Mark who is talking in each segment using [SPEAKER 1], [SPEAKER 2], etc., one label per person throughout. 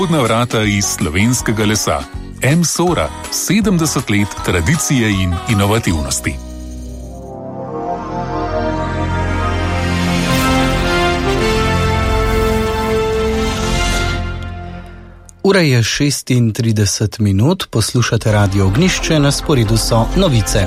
[SPEAKER 1] Vhodna vrata iz slovenskega lesa. M-Sora, 70 let tradicije in inovativnosti.
[SPEAKER 2] Ura je 36 minut, poslušate Radio Ognjišče, na sporedu so novice.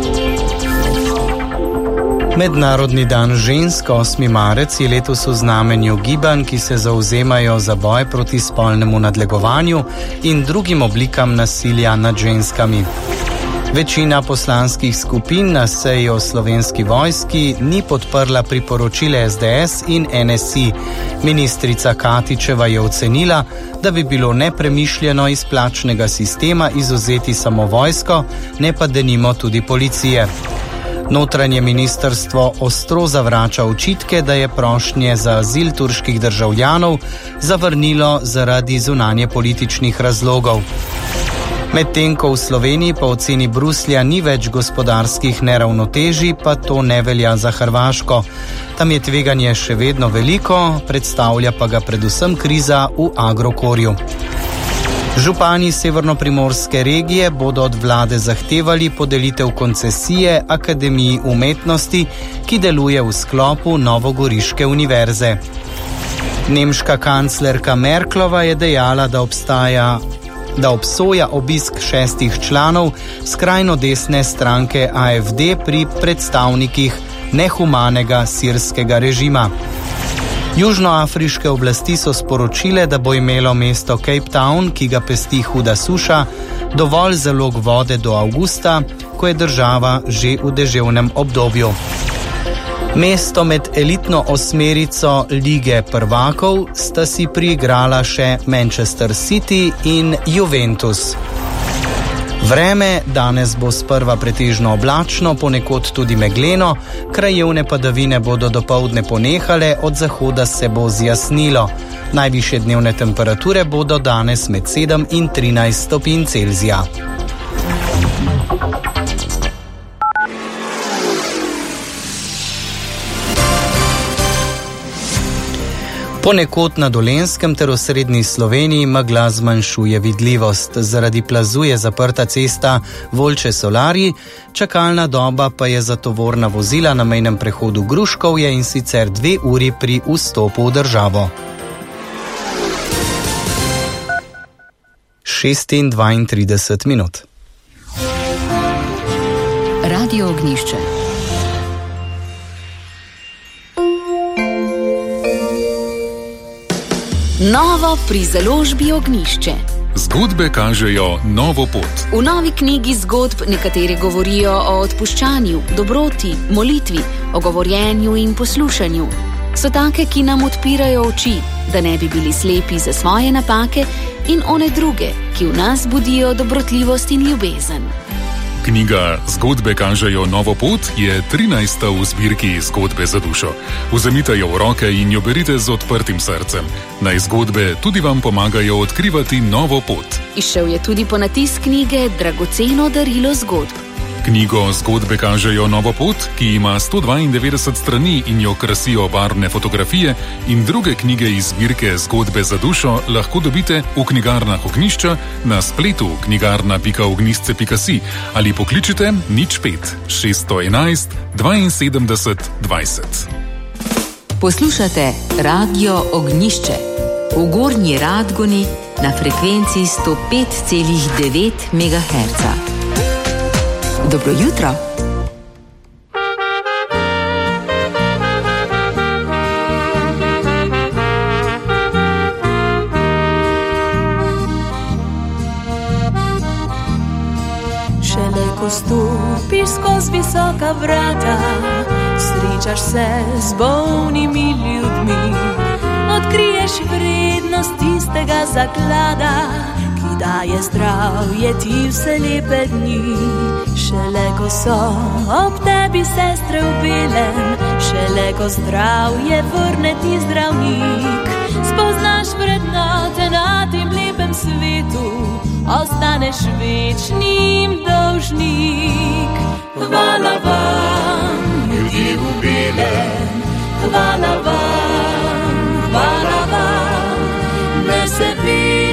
[SPEAKER 2] Mednarodni dan žensk, 8. marec, je letos v znamenju gibanj, ki se zavzemajo za boj proti spolnemu nadlegovanju in drugim oblikam nasilja nad ženskami. Večina poslanskih skupin na seji o Slovenski vojski ni podprla priporočile SDS in NSI. Ministrica Katičeva je ocenila, da bi bilo nepremišljeno iz plačnega sistema izvzeti samo vojsko, ne pa denimo tudi policije. Notranje ministrstvo ostro zavrača očitke, da je prošnje za azil turških državljanov zavrnilo zaradi zunanje političnih razlogov. Medtem ko v Sloveniji po oceni Bruslja ni več gospodarskih neravnotežij, pa to ne velja za Hrvaško. Tam je tveganje še vedno veliko, predstavlja pa ga predvsem kriza v Agrokorju. Župani severnoprimorske regije bodo od vlade zahtevali podelitev koncesije Akademiji umetnosti, ki deluje v sklopu Novogoriške univerze. Nemška kanclerka Merklova je dejala, da obsoja obisk 6 članov skrajno desne stranke AfD pri predstavnikih nehumanega sirskega režima. Južnoafriške oblasti so sporočile, da bo imelo mesto Cape Town, ki ga pesti huda suša, dovolj zalog vode do avgusta, ko je država že v deževnem obdobju. Mesto med elitno osmerico Lige prvakov sta si priigrala še Manchester City in Juventus. Vreme danes bo sprva pretežno oblačno, ponekod tudi megleno, krajevne padavine bodo dopoldne ponehale, od zahoda se bo zjasnilo. Najvišje dnevne temperature bodo danes med 7 in 13 stopinj Celzija. Ponekod na Dolenjskem ter osrednji Sloveniji megla zmanjšuje vidljivost. Zaradi plazu je zaprta cesta Volče-Solarji, čakalna doba pa je za tovorna vozila na mejnem prehodu Gruškovje in sicer 2 uri pri vstopu v državo. 6:32 minut.
[SPEAKER 3] Radio Ognjišče. Novo pri založbi Ognjišče.
[SPEAKER 1] Zgodbe kažejo novo pot.
[SPEAKER 3] V novi knjigi zgodb nekateri govorijo o odpuščanju, dobroti, molitvi, o govorjenju in poslušanju. So take, ki nam odpirajo oči, da ne bi bili slepi za svoje napake, in one druge, ki v nas budijo dobrotljivost in ljubezen.
[SPEAKER 1] Knjiga Zgodbe kažejo novo pot je 13. v zbirki Zgodbe za dušo. Vzemite jo v roke in jo berite z odprtim srcem. Naj zgodbe tudi vam pomagajo odkrivati novo pot.
[SPEAKER 3] Izšel je tudi ponatis knjige Dragoceno darilo zgodb.
[SPEAKER 1] Knjigo Zgodbe kažejo novo pot, ki ima 192 strani in jo krasijo barvne fotografije, in druge knjige iz zbirke Zgodbe za dušo lahko dobite v knjigarnah Ognjišča, na spletu knjigarna.ognjišče.si ali pokličite 05 611 72 20.
[SPEAKER 3] Poslušate Radio Ognjišče v Gornji Radgoni na frekvenci 105,9 MHz. Dobro jutro.
[SPEAKER 4] Šele ko stopiš skozi visoka vrata, srečaš se z bolnimi ljudmi, odkriješ vrednost tistega zaklada, ki daje zdravje ti vse lepe dni. Šele ko so ob tebi sestre v belem, šele ko zdravje vrne ti zdravnik, spoznaš vrednote na tem lepem svetu, ostaneš večnim dolžnik. Hvala vam, ljudje v belem, hvala vam, ne se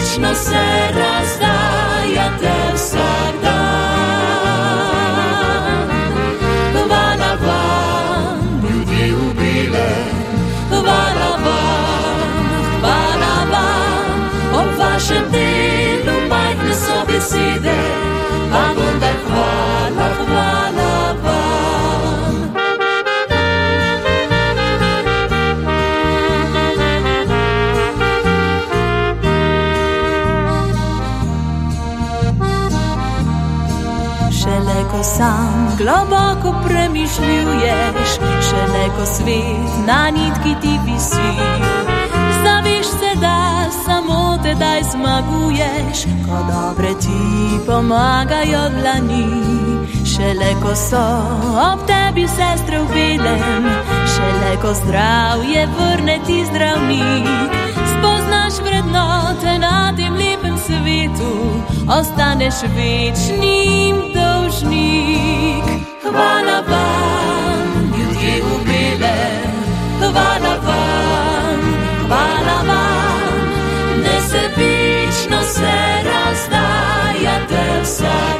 [SPEAKER 4] sam globoko premišljuješ, šele ko svet na nitki ti visi. Zaviš se, da samo tedaj zmaguješ, ko dobre ti pomagajo dlani. Šele ko so ob tebi sestre v belem, šele ko zdravje vrne ti zdravnik, spoznaš vrednote na tem lepem svetu, ostaneš večnim dolžnik. Hvala vam, ljudje v belem, hvala vam, hvala vam, nesebično se razdajate vsak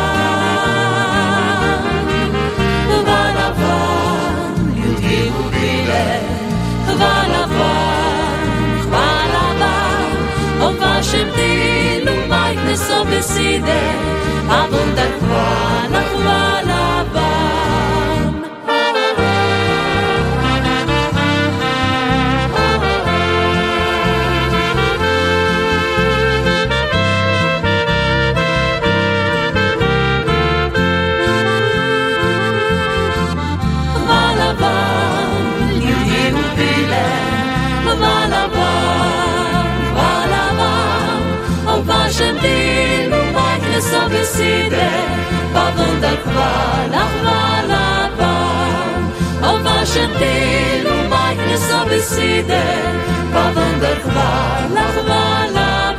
[SPEAKER 4] dan. Hvala vam, ljudje v belem, hvala vam, o vašem delu majhne so besede, a vendar hvala vam. Hvala vam, ljudje v belem, hvala vam, o vašem delu majhne so besede, pa vendar hvala vam. O vašem delu majhne so besede, pa vendar hvala vam.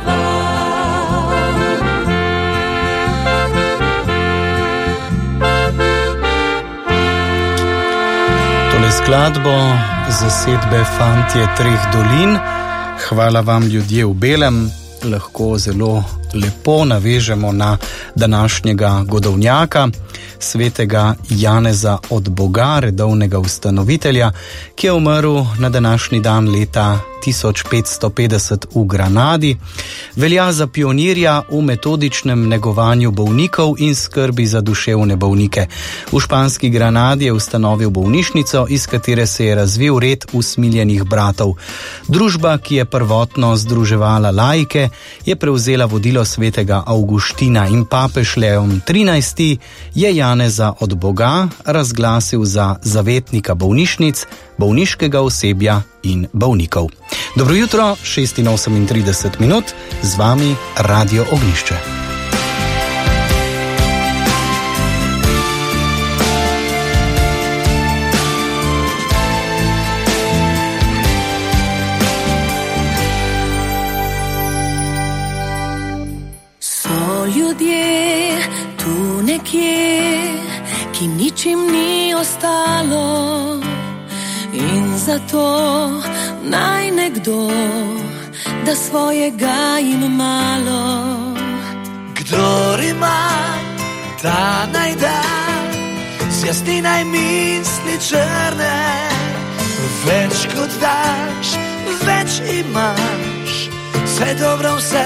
[SPEAKER 2] Tole skladbo zasedbe Fantje treh dolin, hvala vam, ljudje v belem, lahko zelo lepo navežemo na današnjega godovnjaka, svetega Janeza od Boga, redovnega ustanovitelja, ki je umrl na današnji dan leta 1550 v Granadi. Velja za pionirja v metodičnem negovanju bolnikov in skrbi za duševne bolnike. V španski Granadi je ustanovil bolnišnico, iz katere se je razvil red usmiljenih bratov. Družba, ki je prvotno združevala laike, je prevzela vodilo svetega Avguština in papež Leon XIII je Janeza od Boga razglasil za zavetnika bolnišnic, bolniškega osebja in bolnikov. Dobro jutro, 6:38 minut, z vami Radio Ognjišče.
[SPEAKER 4] So ljudje tu nekje, ki ničim ni ostalo, in zato naj nekdo da svojega jim malo.
[SPEAKER 5] Kdor ima, ta naj da, zjasni naj misli črne. Več kot daš, več imaš, vse dobro, vse